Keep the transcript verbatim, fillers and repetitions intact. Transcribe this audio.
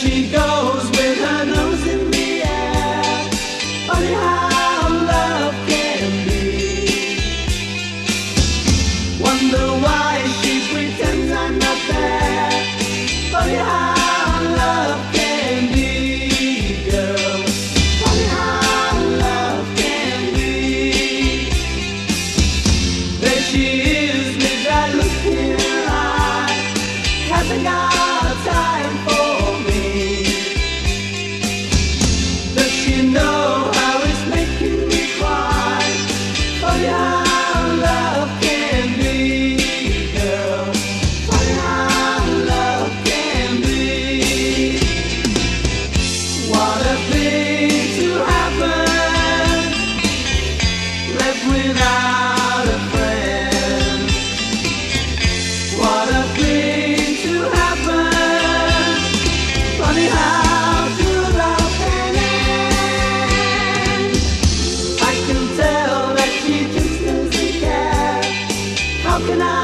she goes with her nose in the air. Funny how love can be. Wonder why she pretends I'm not there. Funny how love can be, girl. Funny how love can be. There she is with that look in her eye. Hasn't got time for me. Does she know how it's making me cry? Funny how love can be, girl. Funny how love can be. What a thing to happen, left without a friend. What a thing to happen. Funny how true love can end. I can tell that she just doesn't care. How can I